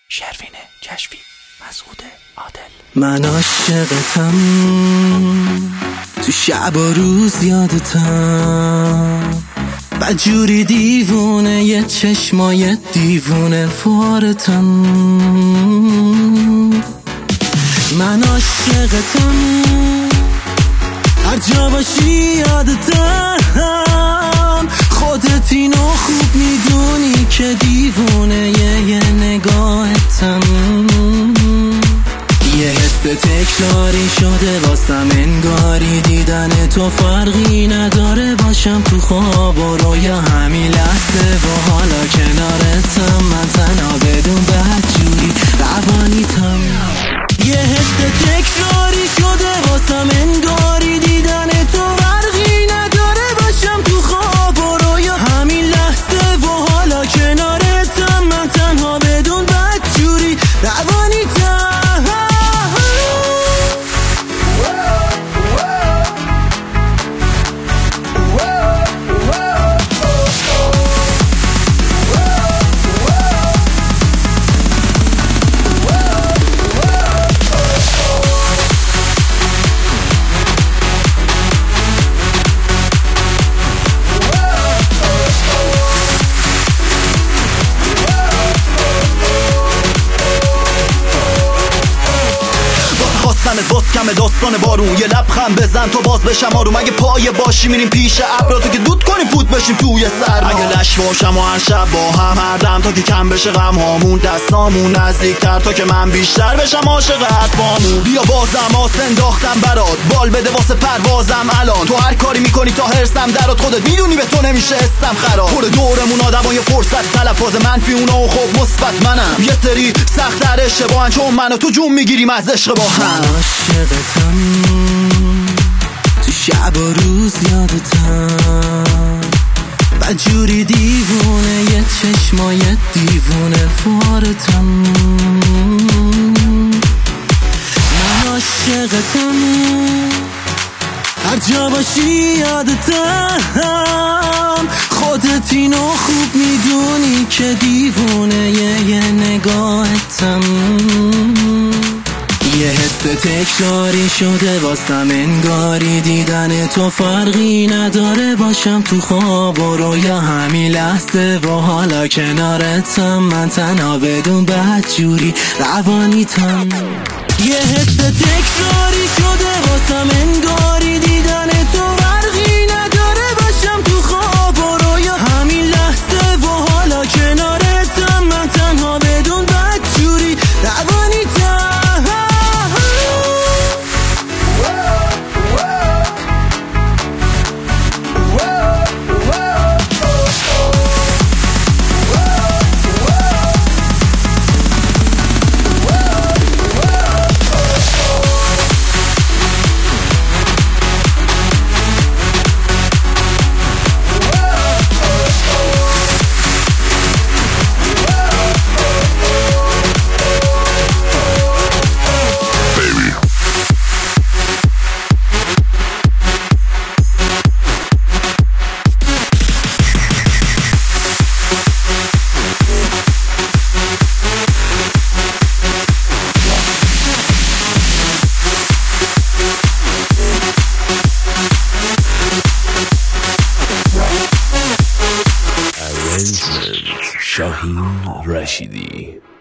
شروین کشفی، مسعود عادل. من عاشقتم، تو شب و روز یادتم، بدجوری دیوونه، یه چشمای دیوونه فارتم. من عاشقتم، هر جا باشی یادتم، خودت اینو خوب میدونی که دیوونه یه نگاهتم. یه حس تکراری شده واسم، انگاری دیدن تو فرقی نداره، باشم تو خواب و رویا همین لحظه و حالا کنارتم، من تنها بدون بدجوری روانیتم. یه حس تکراری شده واسم، انگاری دیدن تو فرقی نداره، باشم تو خواب و رویا همین لحظه و حالا کنارتم، من تنها بدون بدجوری روانیتم. باز کمه داستان بارون، یه لبخند بزن تو باز بشم آروم. اگه پایه باشی میریم پیش ابرا، تو که دود کنیم فوت بشیم توی سرما. اگه لش باشم و هر شب با هم، هر دم تا که کم بشه غم هامون، دستامون نزدیکتر تا که من بیشتر بشم عاشق حرفامون. بیا بازم آس انداختم برات، بال بده واسه پروازم الان، تو هر کاری میکنی تا هرسم درات، خودت میدونی به تو نمیشه استم خراب. پر دورمون آدمای فرصت تلفظ منفی، اونا و خب مثبت منم. یه سری سخت‌تر اشتباهن چون منو تو جون میگیریم از عشق با هم. عاشقتم، تو شب و روز یادتم، بدجوری دیوونه، یه چشمای دیوونه فارتم. من عاشقتم، هر جا باشی یادتم، خودت اینو خوب میدونی که دیوونه یه نگاهتم. یه حس تکراری شده واسم، انگاری دیدن تو فرقی نداره، باشم تو خواب و رویا همین لحظه و حالا کنارتم، من تنها بدون بدجوری روانیتم. یه حس تکراری شده واسم، انگاری دیدن تو فرقی نداره، باشم تو خواب و رویا همین لحظه و حالا کنارتم، من تنها بدون بدجوری روانیتم. شاهین رشیدی.